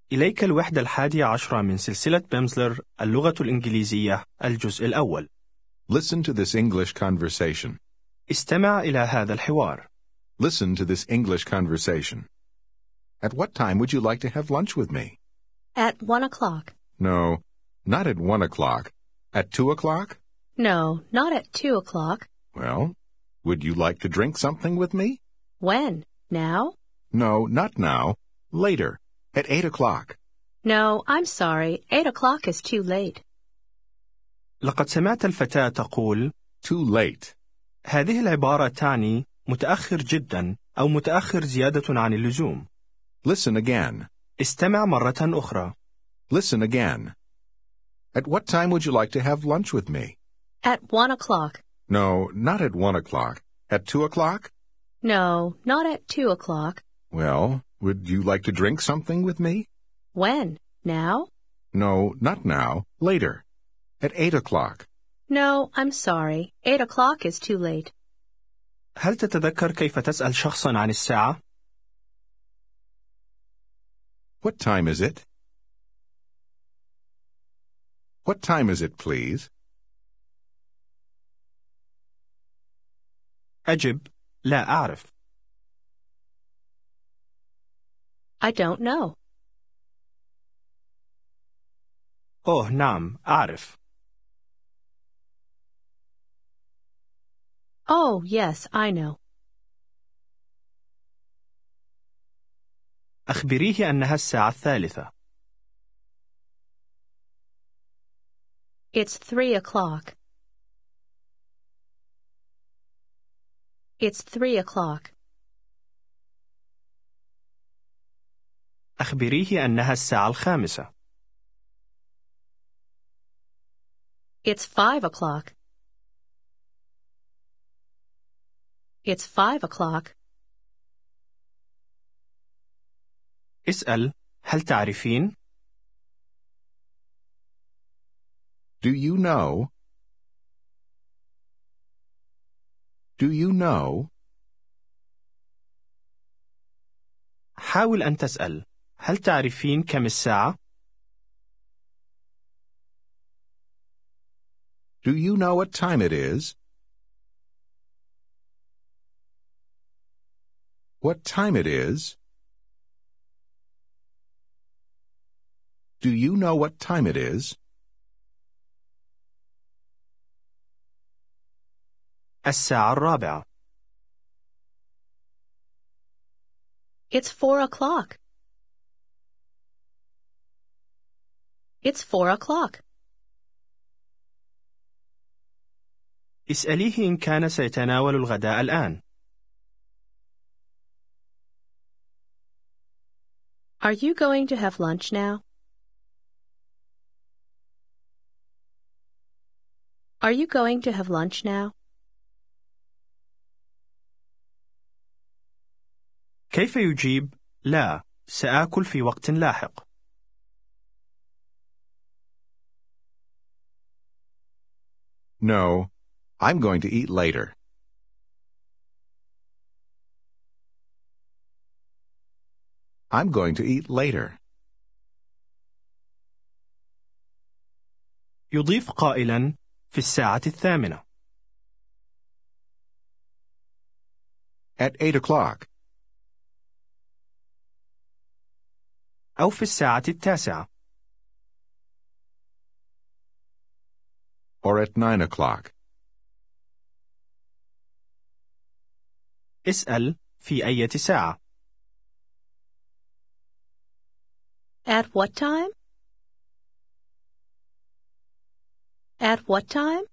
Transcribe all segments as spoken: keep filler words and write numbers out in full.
إليك الوحدة الحادية عشرة من سلسلة بيمسلر اللغة الإنجليزية الجزء الأول. Listen to this English conversation. استمع إلى هذا الحوار. Listen to this English conversation. At what time would you like to have lunch with me? At one o'clock. No, not at one o'clock. At two o'clock? No, not at two o'clock. Well, would you like to drink something with me? When? Now? No, not now. Later. At eight o'clock. No, I'm sorry. Eight o'clock is too late. لقد سمعت الفتاة تقول Too late. هذه العبارة تعني متأخر جدا أو متأخر زيادة عن اللزوم. Listen again. استمع مرة أخرى. Listen again. At what time would you like to have lunch with me? At one o'clock. No, not at one o'clock. At two o'clock? No, not at two o'clock. Well, would you like to drink something with me? When? Now? No, not now. Later. At eight o'clock. No, I'm sorry. Eight o'clock is too late. هل تتذكر كيف تسأل شخصا عن الساعة؟ What time is it? What time is it, please? أجب لا أعرف. I don't know. أوه نعم أعرف. Oh, yes, I know. أخبريه أنها الساعة الثالثة. It's three o'clock. It's three o'clock. أخبريه أنها الساعة الخامسة. It's five o'clock. It's five o'clock. اسأل هل تعرفين؟ Do you know? Do you know? حاول أن تسأل هل تعرفين كم الساعة؟ Do you know what time it is? What time it is? Do you know what time it is? الساعة الرابعة. It's four o'clock. It's four o'clock. اسأليه إن كان سيتناول الغداء الآن. Are you going to have lunch now? Are you going to have lunch now? كيف يجيب لا سآكل في وقت لاحق؟ No, I'm going to eat later. I'm going to eat later. يضيف قائلا في الساعة الثامنة. At eight o'clock. أو في الساعة التاسعة. Or at nine o'clock. اسأل في أي ساعة. At what time? At what time?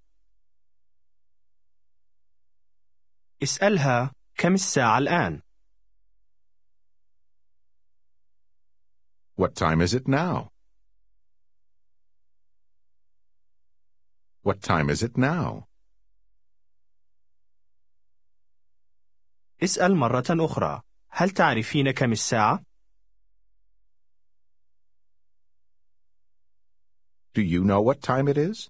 اسألها كم الساعة الآن. What time is it now? What time is it now? اسأل مرة أخرى هل تعرفين كم الساعة؟ Do you know what time it is?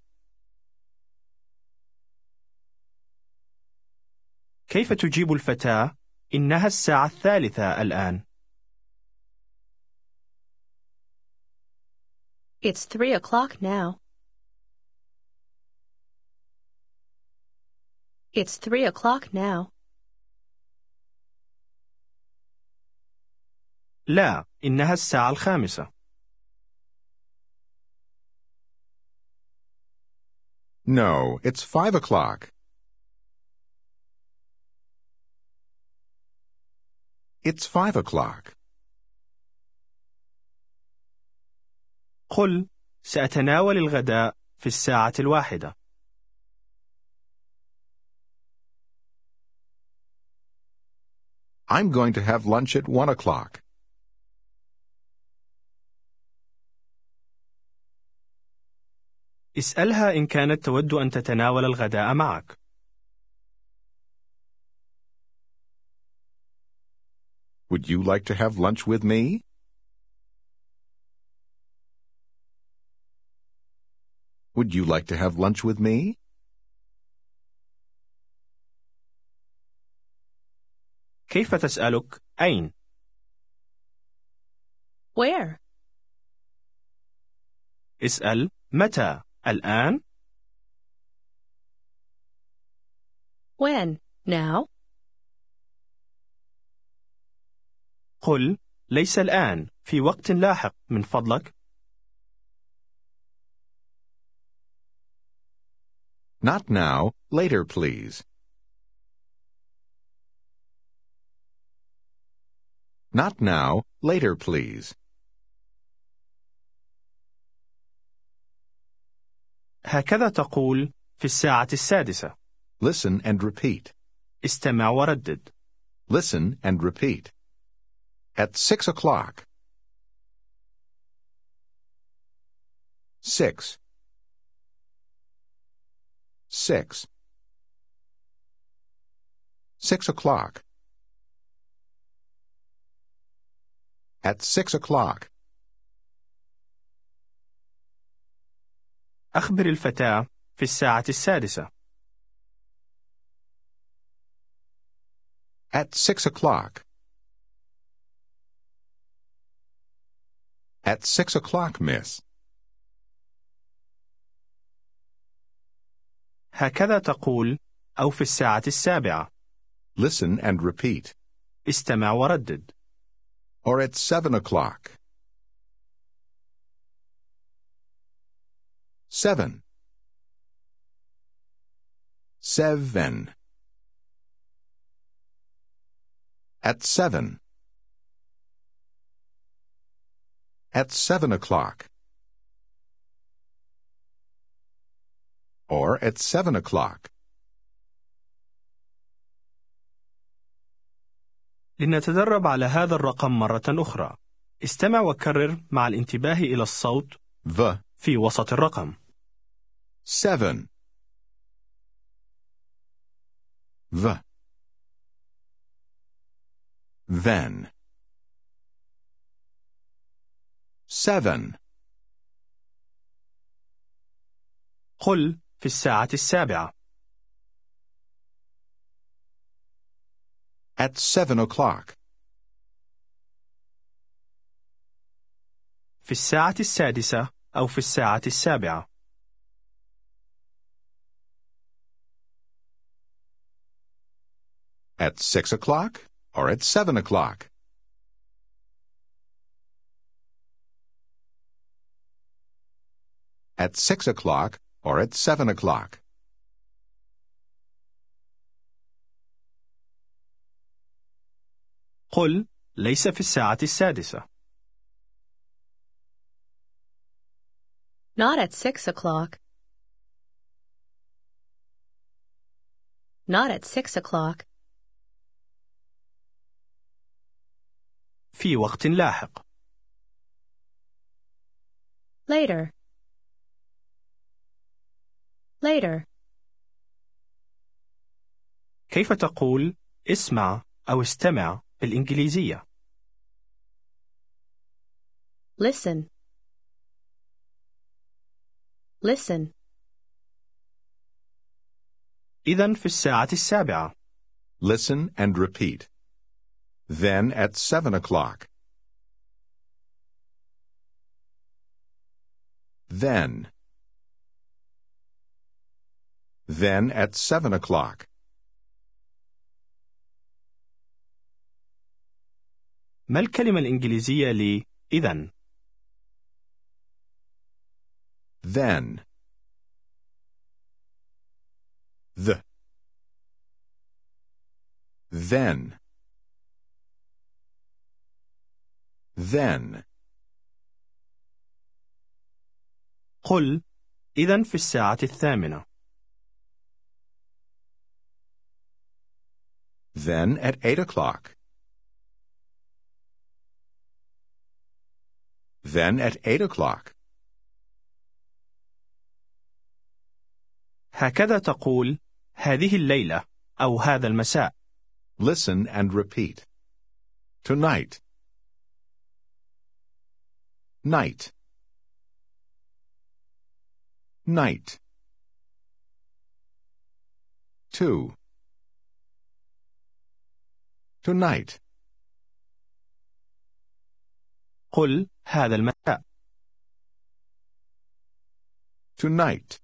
كيف تجيب الفتاة إنها الساعة الثالثة الآن؟ It's three o'clock now. It's three o'clock now. لا، إنها الساعة الخامسة. No, it's five o'clock. It's five o'clock. قل سأتناول الغداء في الساعة الواحدة. I'm going to have lunch at one o'clock. اسألها إن كانت تود أن تتناول الغداء معك. Would you like to have lunch with me? Would you like to have lunch with me? كيف تسألك أين؟ Where? اسأل متى؟ الآن؟ When? Now? قل ليس الآن، في وقت لاحق من فضلك. Not now, later please. Not now, later please. هكذا تقول في الساعة السادسة. Listen and repeat. استمع وردد. Listen and repeat. At six o'clock. Six. Six. Six o'clock. At six o'clock. أخبر الفتاة في الساعة السادسة. At six o'clock. At six o'clock, miss. هكذا تقول أو في الساعة السابعة. Listen and repeat. استمع وردد. Or at seven o'clock. Seven. Seven. At seven. At seven o'clock. Or at seven o'clock. لنتدرب على هذا الرقم مرة أخرى. استمع وكرر مع الانتباه إلى الصوت The. في وسط الرقم. Seven. The. Then. Seven. قل في الساعة السابعة. At seven o'clock. في الساعة السادسة أو في الساعة السابعة. At six o'clock or at seven o'clock. At six o'clock or at seven o'clock. قل ليس في الساعة السادسة. Not at six o'clock. Not at six o'clock. في وقت لاحق. Later. Later. كيف تقول اسمع أو استمع بالإنجليزية؟ Listen. Listen. إذن في الساعة السابعة. Listen and repeat. Then at seven o'clock. Then. Then at seven o'clock. ما الكلمة الإنجليزية ل إذن؟ Then. The. Then. Then. قل إذن في الساعة الثامنة. Then at eight o'clock. Then at eight o'clock. هكذا تقول هذه الليلة أو هذا المساء. Listen and repeat. Tonight. Night. Night. Two. Tonight. قل هذا المساء. Tonight.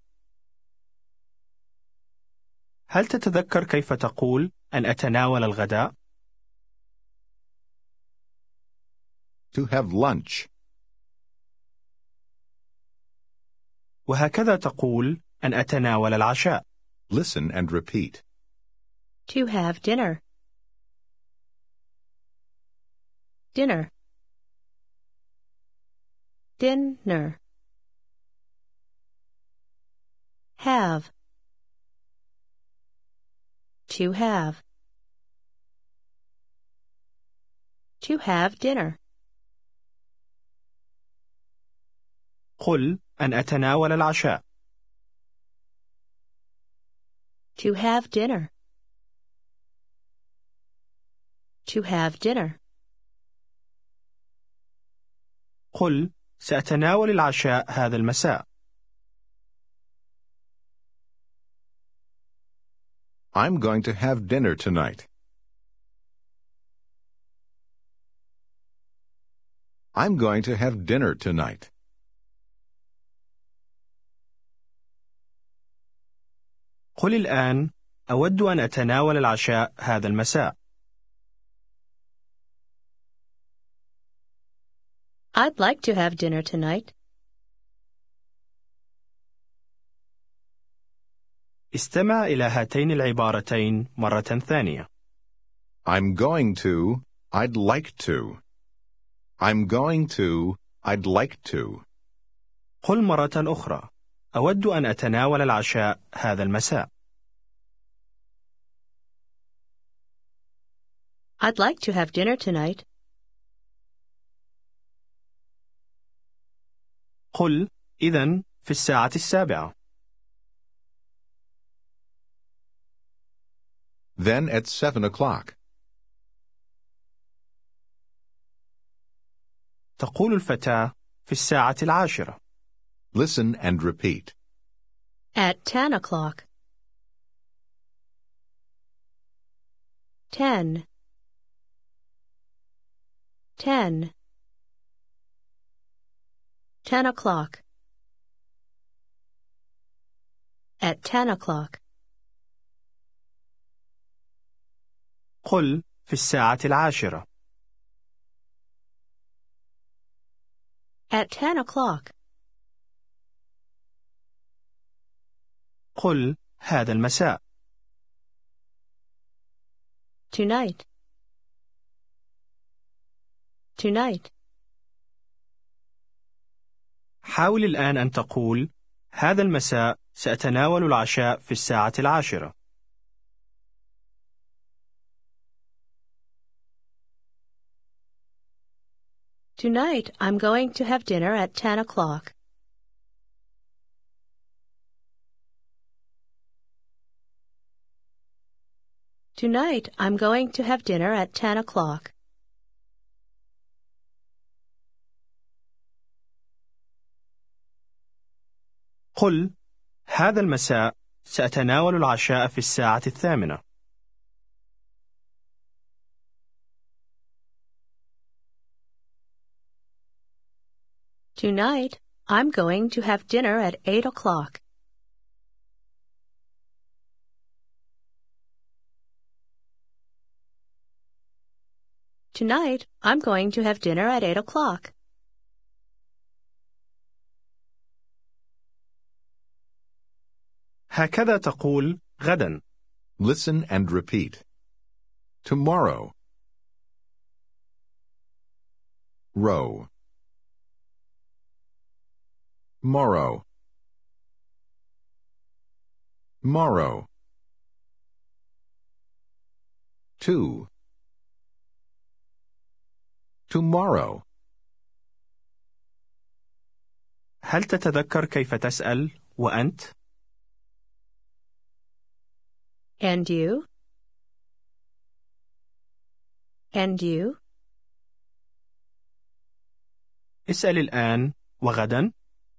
هل تتذكر كيف تقول أن أتناول الغداء؟ To have lunch. وهكذا تقول أن أتناول العشاء. Listen and repeat. To have dinner. Dinner. Dinner. Have. To have. To have dinner. قل أن أتناول العشاء. To have dinner. To have dinner. قل سأتناول العشاء هذا المساء. I'm going to have dinner tonight. I'm going to have dinner tonight. قل الآن أود أن أتناول العشاء هذا المساء. I'd like to have dinner tonight. استمع إلى هاتين العبارتين مرة ثانية. I'm going to, I'd like to. I'm going to, I'd like to. قل مرة أخرى أود أن أتناول العشاء هذا المساء. I'd like to have dinner tonight. قل إذن في الساعة السابعة. Then at seven o'clock. تقول الفتاة في الساعة العاشرة. Listen and repeat. At ten o'clock. Ten. Ten. Ten o'clock. At ten o'clock. قل في الساعة العاشرة. At ten o'clock. قل هذا المساء. Tonight. Tonight. حاول الآن أن تقول هذا المساء سأتناول العشاء في الساعة العاشرة. Tonight I'm going to have dinner at ten o'clock. Tonight I'm going to have dinner at ten o'clock. قل هذا المساء سأتناول العشاء في الساعة الثامنة. Tonight I'm going to have dinner at eight o'clock. Tonight, I'm going to have dinner at eight o'clock. هكذا تقول غدا. Listen and repeat. Tomorrow. Row. Morrow. Morrow. To. Tomorrow. هل تتذكر كيف تسأل وأنت؟ And you? And you? اسأل الآن وغدا.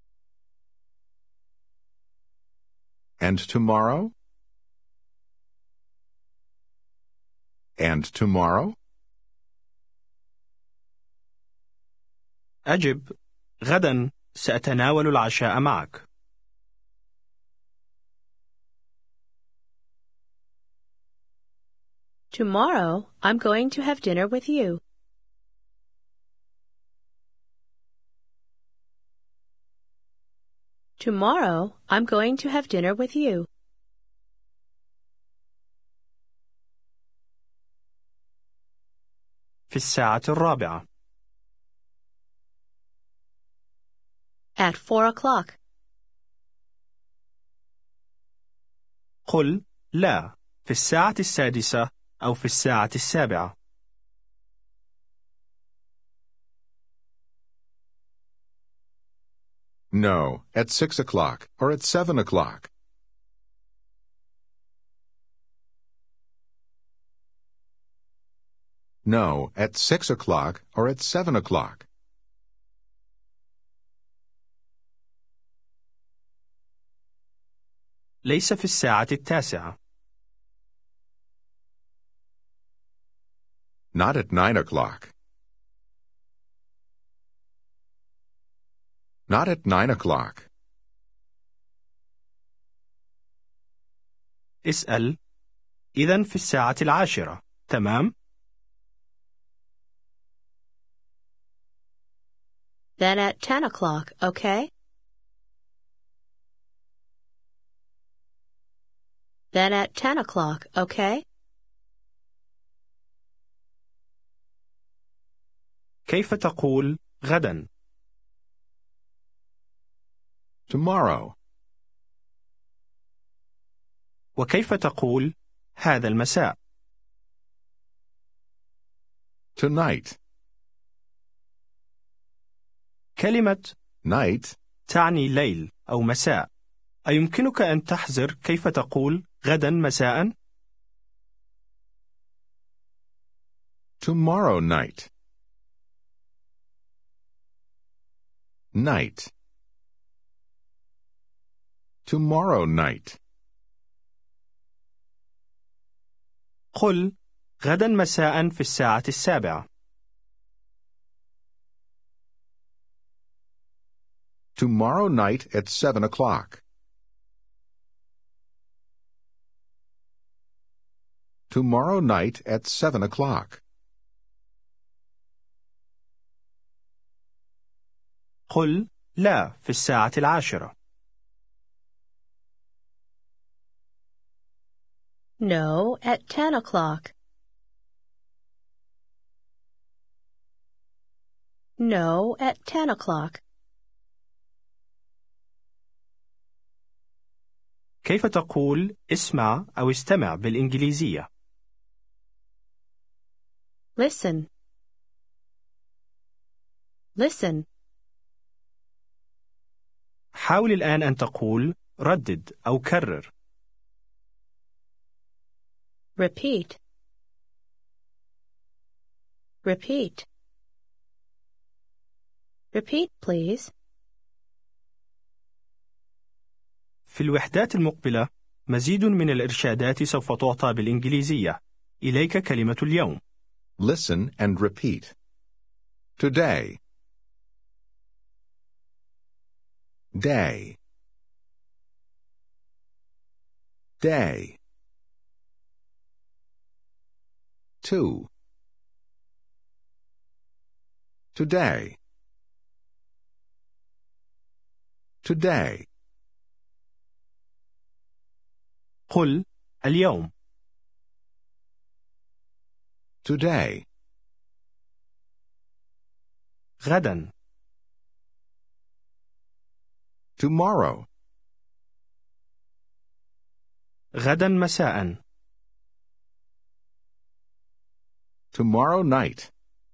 And tomorrow? And tomorrow? أجب غدا سأتناول العشاء معك. Tomorrow, I'm going to have dinner with you. Tomorrow, I'm going to have dinner with you. في الساعة الرابعة. At four o'clock. قل لا في الساعة السادسة أو في الساعة السابعة. No, at six o'clock or at seven o'clock. No, at six o'clock or at seven o'clock. ليس في الساعة التاسعة. Not at nine o'clock. Not at nine o'clock. اسأل إذن في الساعة العاشرة، تمام؟ Then at ten o'clock, okay? Then at ten o'clock, okay? كيف تقول غدا؟ Tomorrow. وكيف تقول هذا المساء؟ Tonight. كلمة Night. تعني ليل أو مساء. أيمكنك أن تحذر كيف تقول غدا مساء؟ Tomorrow night. Night. Tomorrow night. قل غدا مساء في الساعة السابعة. Tomorrow night at seven o'clock. Tomorrow night at seven o'clock. قل لا في الساعة العاشرة. No, at ten o'clock. No, at ten o'clock. كيف تقول اسمع أو استمع بالإنجليزية؟ Listen. Listen. حاول الآن أن تقول ردد أو كرر. Repeat. Repeat. Repeat, please. في الوحدات المقبلة مزيد من الإرشادات سوف تعطى بالإنجليزية. إليك كلمة اليوم. Listen and repeat. Today. day, day. Two, today, today. قل اليوم. Today, غدا. tomorrow, غدا مساء. tomorrow night,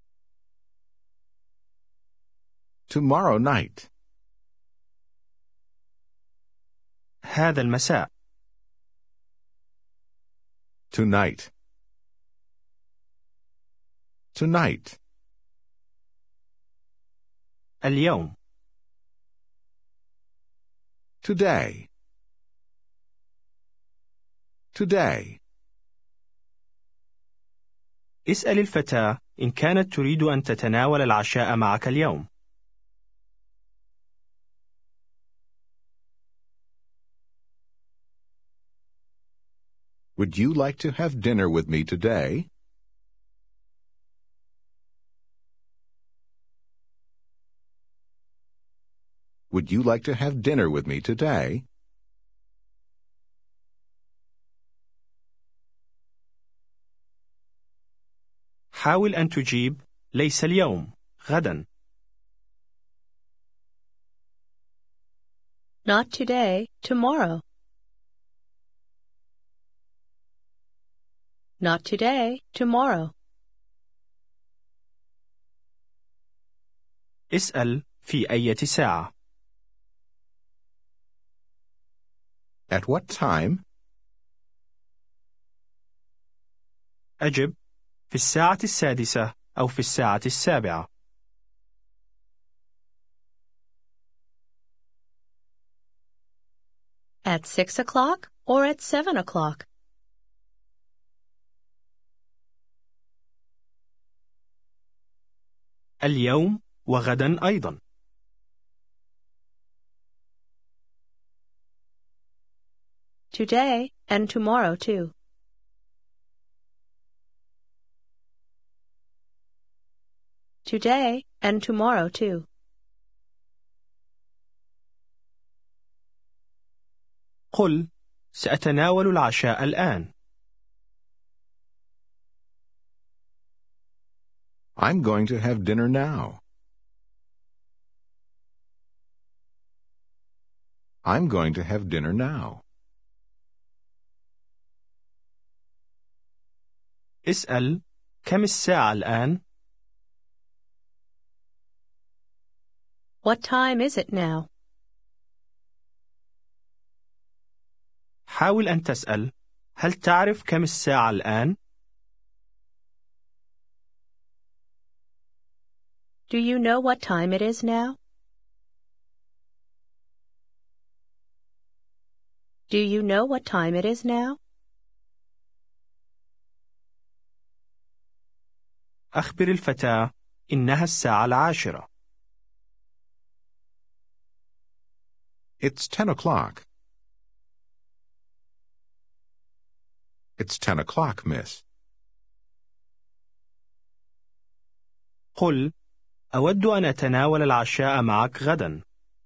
tomorrow night. هذا المساء. Tonight, tonight. اليوم. Today, today. اسأل الفتاة إن كانت تريد أن تتناول العشاء معك اليوم. Would you like to have dinner with me today? Would you like to have dinner with me today? حاول أن تجيب ليس اليوم، غدا. Not today, tomorrow. Not today, tomorrow. اسأل في أي ساعة. At what time? أجب في الساعة السادسة أو في الساعة السابعة. At six o'clock or at seven o'clock? اليوم وغدا أيضا. Today and tomorrow too. Today and tomorrow too. قل سأتناول العشاء الآن. I'm going to have dinner now. I'm going to have dinner now. اسأل كم الساعة الآن؟ What time is it now? حاول أن تسأل هل تعرف كم الساعة الآن؟ Do you know what time it is now? Do you know what time it is now? أخبر الفتاة إنها الساعة العاشرة. It's ten o'clock. It's ten o'clock, miss. قل أود أن أتناول العشاء معك غدا.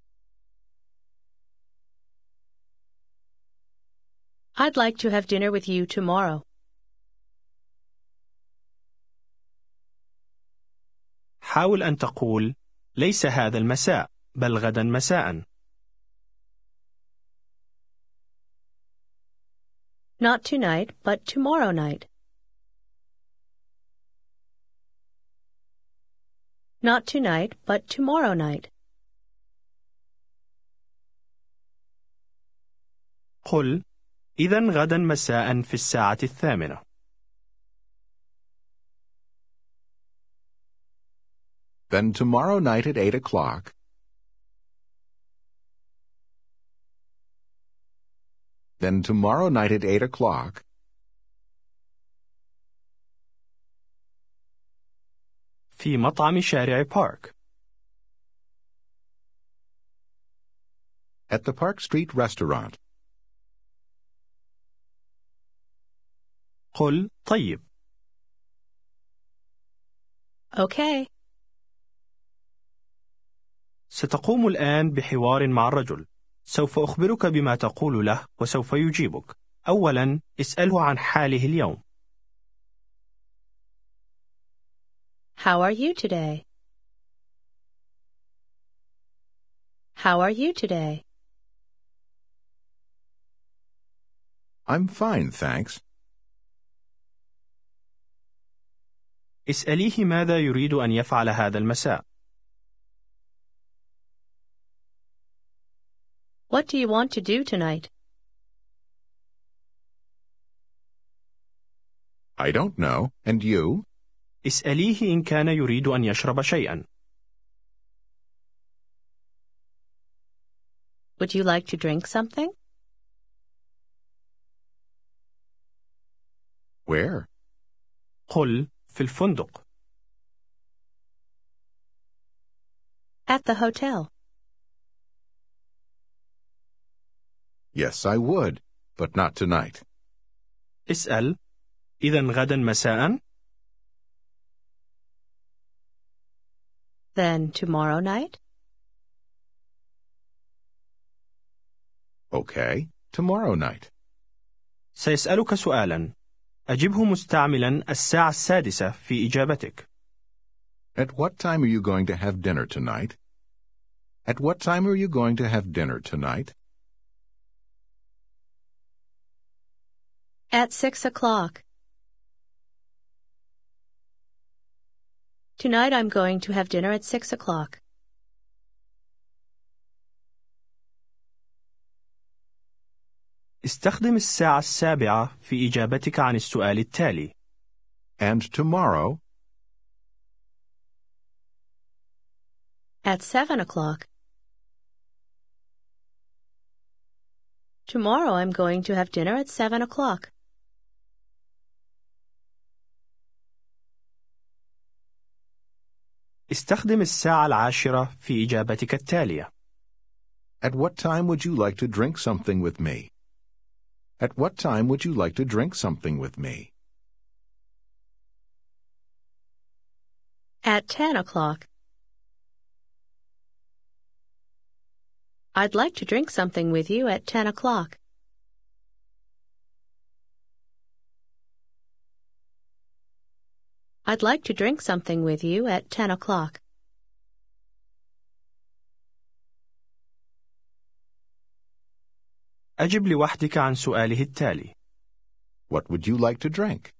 I'd like to have dinner with you tomorrow. حاول أن تقول ليس هذا المساء بل غدا مساء. Not tonight, but tomorrow night. Not tonight, but tomorrow night. قل إذن غدا مساء في الساعة الثامنة. Then tomorrow night at eight o'clock. Then tomorrow night at eight o'clock. في مطعم شارع بارك. At the Park Street restaurant. قل طيب. Okay. ستقوم الآن بحوار مع الرجل. سوف أخبرك بما تقول له وسوف يجيبك. أولا اسأله عن حاله اليوم. How are you today? How are you today? I'm fine, thanks. اسأليه ماذا يريد أن يفعل هذا المساء. What do you want to do tonight? I don't know. And you? اسأليه إن كان يريد أن يشرب شيئا. Would you like to drink something? Where? قل في الفندق. At the hotel. Yes, I would, but not tonight. اسأل إذن غدا مساء. Then tomorrow night? Okay, tomorrow night. سيسألك سؤالا. أجبه مستعملا الساعة السادسة في إجابتك. At what time are you going to have dinner tonight? At what time are you going to have dinner tonight? At six o'clock. Tonight I'm going to have dinner at six o'clock. استخدم الساعة السابعة في إجابتك عن السؤال التالي. And tomorrow? At seven o'clock. Tomorrow I'm going to have dinner at seven o'clock. استخدم الساعة العاشرة في إجابتك التالية. At what time would you like to drink something with me? At what time would you like to drink something with me? At ten o'clock. I'd like to drink something with you at ten o'clock. I'd like to drink something with you at ten o'clock. أجب لوحدك عن سؤاله التالي. What would you like to drink?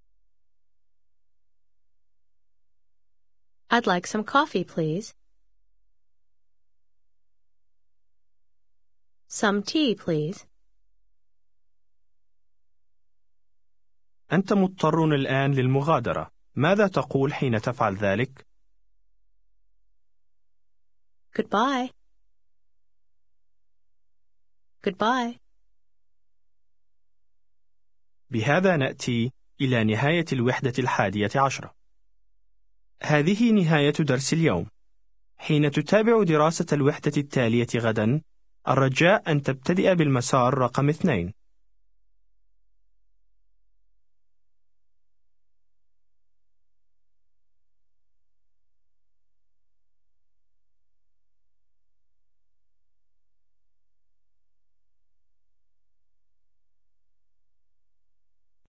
I'd like some coffee, please. Some tea, please. أنت مضطر الآن للمغادرة. ماذا تقول حين تفعل ذلك؟ Goodbye. Goodbye. بهذا نأتي إلى نهاية الوحدة الحادية عشرة. هذه نهاية درس اليوم. حين تتابع دراسة الوحدة التالية غدا، الرجاء أن تبتدئ بالمسار رقم اثنين.